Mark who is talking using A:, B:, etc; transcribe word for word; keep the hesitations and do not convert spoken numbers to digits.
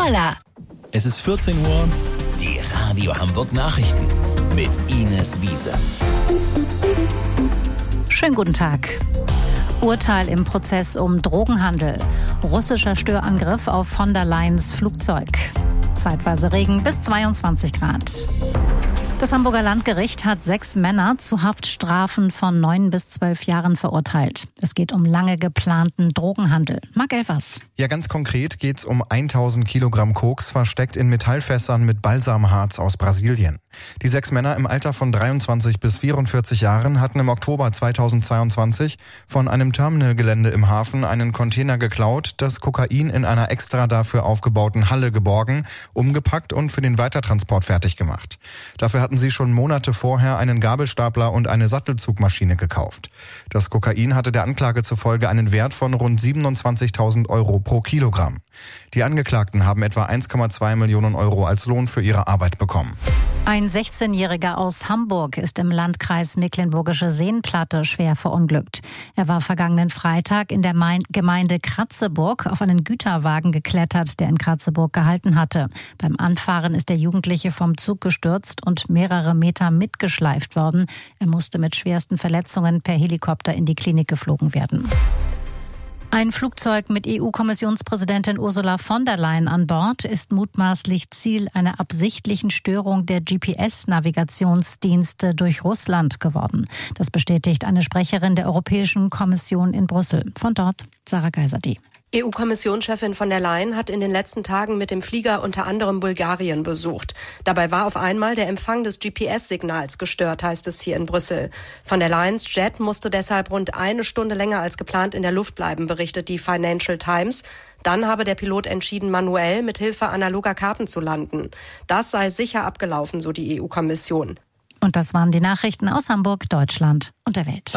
A: Voila!
B: Es ist vierzehn Uhr, die Radio Hamburg Nachrichten mit Ines Wiese.
C: Schönen guten Tag. Urteil im Prozess um Drogenhandel. Russischer Störangriff auf von der Leyens Flugzeug. Zeitweise Regen bis zweiundzwanzig Grad. Das Hamburger Landgericht hat sechs Männer zu Haftstrafen von neun bis zwölf Jahren verurteilt. Es geht um lange geplanten Drogenhandel. Marc Elvers.
D: Ja, ganz konkret geht's um tausend Kilogramm Koks versteckt in Metallfässern mit Balsamharz aus Brasilien. Die sechs Männer im Alter von dreiundzwanzig bis vierundvierzig Jahren hatten im Oktober zweitausendzweiundzwanzig von einem Terminalgelände im Hafen einen Container geklaut, das Kokain in einer extra dafür aufgebauten Halle geborgen, umgepackt und für den Weitertransport fertig gemacht. Dafür hatten sie schon Monate vorher einen Gabelstapler und eine Sattelzugmaschine gekauft. Das Kokain hatte der Anklage zufolge einen Wert von rund siebenundzwanzigtausend Euro pro Kilogramm. Die Angeklagten haben etwa eins Komma zwei Millionen Euro als Lohn für ihre Arbeit bekommen.
C: Ein sechzehnjähriger aus Hamburg ist im Landkreis Mecklenburgische Seenplatte schwer verunglückt. Er war vergangenen Freitag in der Gemeinde Kratzeburg auf einen Güterwagen geklettert, der in Kratzeburg gehalten hatte. Beim Anfahren ist der Jugendliche vom Zug gestürzt und mehrere Meter mitgeschleift worden. Er musste mit schwersten Verletzungen per Helikopter in die Klinik geflogen werden. Ein Flugzeug mit E U-Kommissionspräsidentin Ursula von der Leyen an Bord ist mutmaßlich Ziel einer absichtlichen Störung der G P S-Navigationsdienste durch Russland geworden. Das bestätigt eine Sprecherin der Europäischen Kommission in Brüssel. Von dort Sarah Geiserde.
E: E U-Kommissionschefin von der Leyen hat in den letzten Tagen mit dem Flieger unter anderem Bulgarien besucht. Dabei war auf einmal der Empfang des G P S-Signals gestört, heißt es hier in Brüssel. Von der Leyens Jet musste deshalb rund eine Stunde länger als geplant in der Luft bleiben, berichtet die Financial Times. Dann habe der Pilot entschieden, manuell mit Hilfe analoger Karten zu landen. Das sei sicher abgelaufen, so die E U-Kommission.
C: Und das waren die Nachrichten aus Hamburg, Deutschland und der Welt.